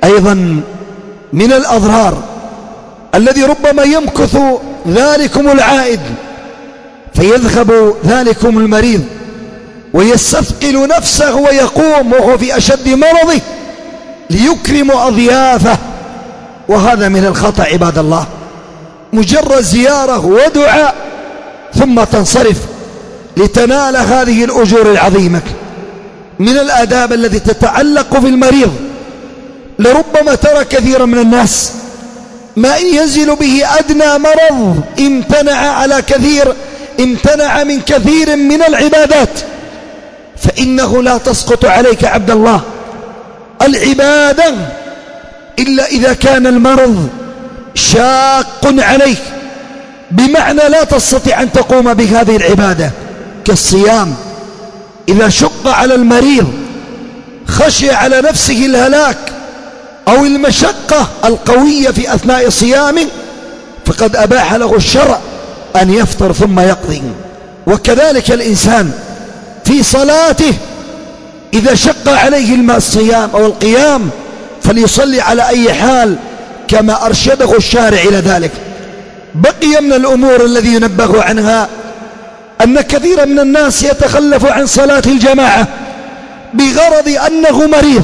أيضا من الأضرار الذي ربما يمكث ذلكم العائد فيذهب ذلكم المريض ويستثقل نفسه ويقوم وهو في أشد مرضه ليكرم أضيافه، وهذا من الخطأ عباد الله. مجرد زيارة ودعاء ثم تنصرف لتنال هذه الأجور العظيمة. من الآداب التي تتعلق بالمريض، لربما ترى كثيرا من الناس ما ينزل به أدنى مرض امتنع من كثير من العبادات، فإنه لا تسقط عليك عبد الله العبادة إلا إذا كان المرض شاق عليك، بمعنى لا تستطيع أن تقوم بهذه العبادة كالصيام. إذا شق على المريض خشي على نفسه الهلاك أو المشقة القوية في أثناء صيامه فقد أباح له الشرع أن يفطر ثم يقضي. وكذلك الإنسان في صلاته إذا شق عليه الصيام أو القيام فليصلي على أي حال كما أرشده الشارع إلى ذلك. بقي من الأمور الذي ينبه عنها أن كثيرا من الناس يتخلف عن صلاة الجماعة بغرض أنه مريض.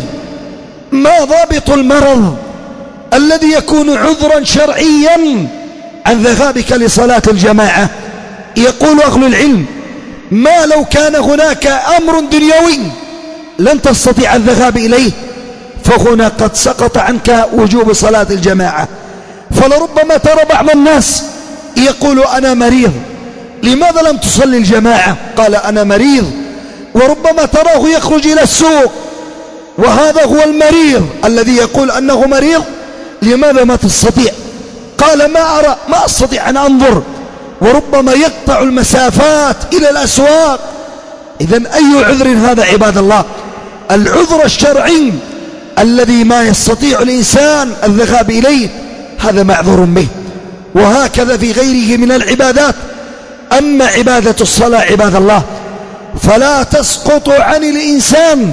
ما ضابط المرض الذي يكون عذرا شرعيا عن ذهابك لصلاة الجماعة؟ يقول أهل العلم ما لو كان هناك أمر دنيوي لن تستطيع الذهاب إليه فهنا قد سقط عنك وجوب صلاة الجماعة. فلربما ترى بعض الناس يقول أنا مريض، لماذا لم تصلي الجماعة؟ قال أنا مريض. وربما تراه يخرج إلى السوق وهذا هو المريض الذي يقول أنه مريض، لماذا ما تستطيع؟ قال ما أستطيع أن أنظر. وربما يقطع المسافات إلى الأسواق. إذن أي عذر هذا عباد الله؟ العذر الشرعي الذي ما يستطيع الإنسان الذهاب إليه هذا معذور به. وهكذا في غيره من العبادات. أما عبادة الصلاة عباد الله فلا تسقط عن الإنسان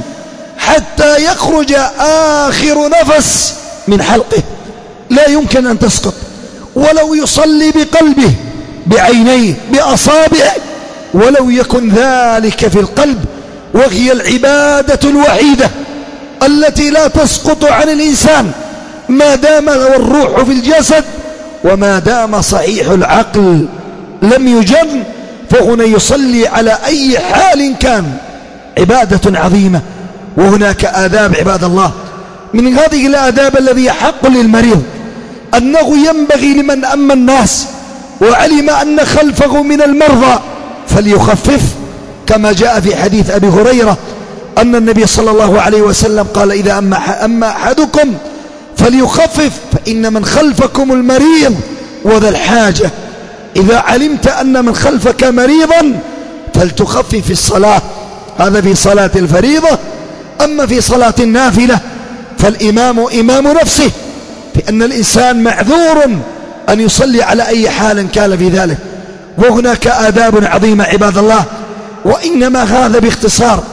حتى يخرج آخر نفس من حلقه، لا يمكن أن تسقط ولو يصلي بقلبه بعينيه بأصابعه، ولو يكن ذلك في القلب، وهي العبادة الوحيدة التي لا تسقط عن الإنسان ما دام الروح في الجسد وما دام صحيح العقل لم يجن، فهنا يصلي على أي حال كان. عبادة عظيمة. وهناك آداب عباد الله. من هذه الآداب الذي يحق للمريض أنه ينبغي لمن أما الناس وعلم أن خلفه من المرضى فليخفف، كما جاء في حديث أبي هريرة أن النبي صلى الله عليه وسلم قال إذا أما أحدكم فليخفف فإن من خلفكم المريض وذا الحاجة. إذا علمت أن من خلفك مريضا فلتخفف الصلاة. هذا في صلاة الفريضة. أما في صلاة النافلة فالإمام إمام نفسه، لأن الإنسان معذور أن يصلي على أي حال كان في ذلك. وهناك آداب عظيمة عباد الله، وإنما هذا باختصار